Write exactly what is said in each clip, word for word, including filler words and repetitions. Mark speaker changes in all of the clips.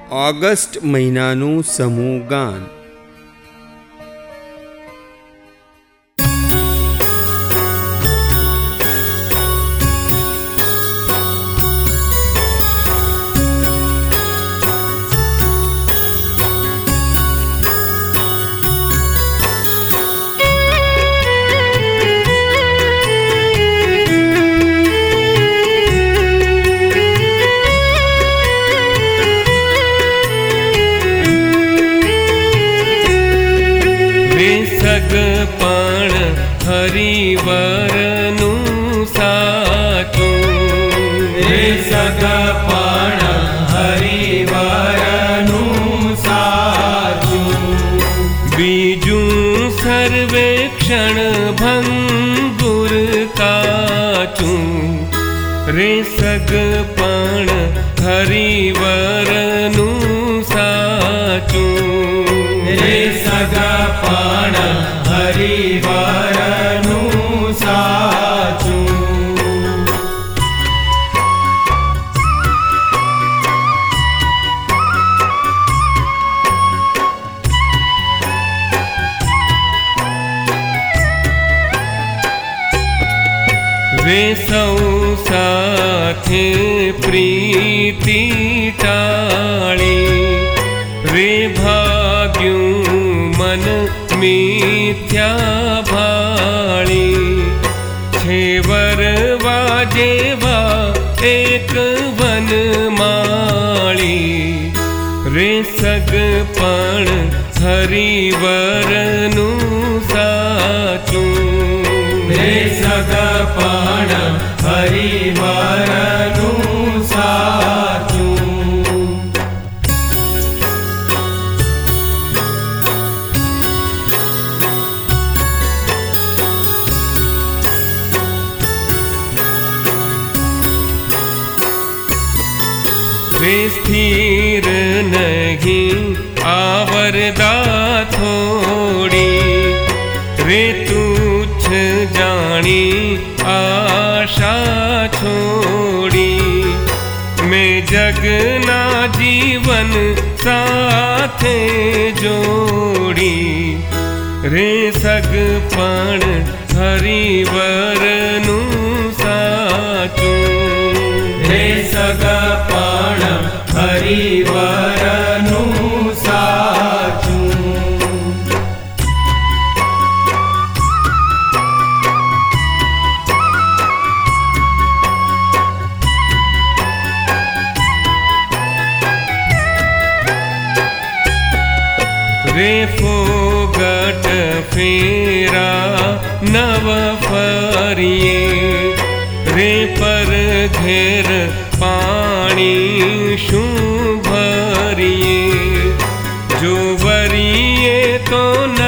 Speaker 1: August મહિનાનું સમૂહ ગાન.
Speaker 2: સગપણ હરિવરનું સાચું,
Speaker 3: રે સગપણ હરિવરનું સાચું.
Speaker 2: બીજું સર્વેક્ષણ ભંગુર કાચું, રે સગપણ હરિવરનું સાચું,
Speaker 3: રે સગપણ હરિવરનું સાચું.
Speaker 2: રે સૌ સાથે પ્રીતિ ટાળી, રે ભાગ્યું મન મિથ્યા ભાળી. છે વરવા જેવા એક વનમાળી, રે સગપણ હરિવરનું સાચું,
Speaker 3: રે સગપણ હરિવરનું સાચું.
Speaker 2: રે સ્થિર નહીં આવરદા થોડી, રે તુચ્છ જાણી આશા છોડી. મેં જગના જીવન સાથે જોડી, રે સગપણ હરિવરનું સાચું,
Speaker 3: રે સગપણ હરિવરનું સાચું.
Speaker 2: રે ફોગટ ફેરા નવ ફરીએ, રે પર ઘેર પાણી શું ભરીએ. જો વરીએ તો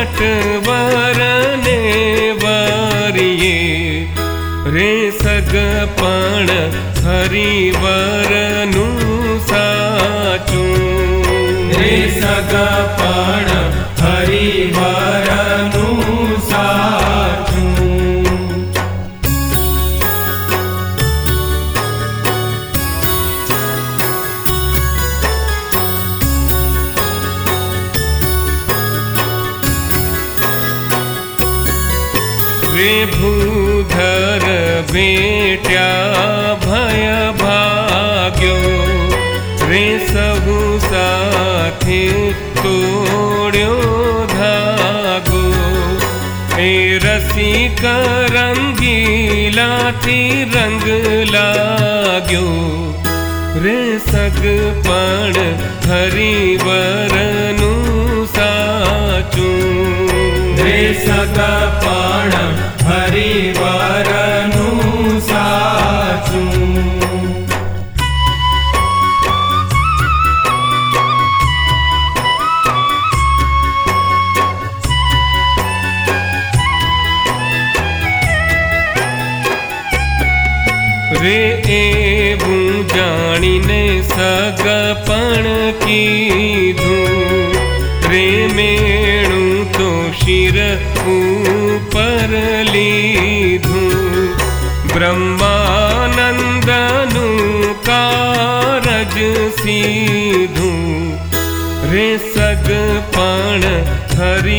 Speaker 2: નટવરને વરીએ, રે સગપણ હરિવરનું સાચું,
Speaker 3: રે સગપણ હરિવરનું સાચું.
Speaker 2: રે ભૂધર બેટ્યા ભય ભાગ્યો, રે સહુ સાથે તોડ્યો ધાગો. એ રસિક રંગીલાથી રંગ લાગ્યો, રે સગપણ હરિવરનું સાચું,
Speaker 3: રે સગપણ હરિવરનું સાચું.
Speaker 2: રે એવું જાણીને સગપણ કીધું, રે મેણું તો શિર ઉપર લીધું. બ્રહ્માનંદનું કારજ સીધું,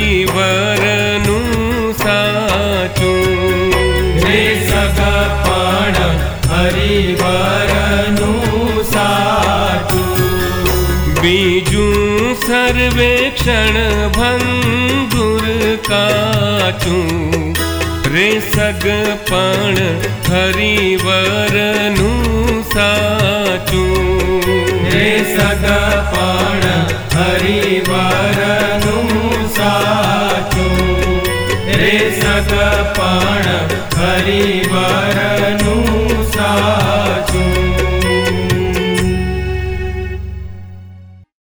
Speaker 2: હરિવરનું સાચું.
Speaker 3: રે સગપણ હરિવરનું સાચું.
Speaker 2: બીજું સર્વેક્ષણ ભંગુર કાચું. રે સગપણ હરિવરનું સાચું.
Speaker 3: રે સગપણ હરિવરનું સાચું. રે સગપણ હરિવરનું સાચું.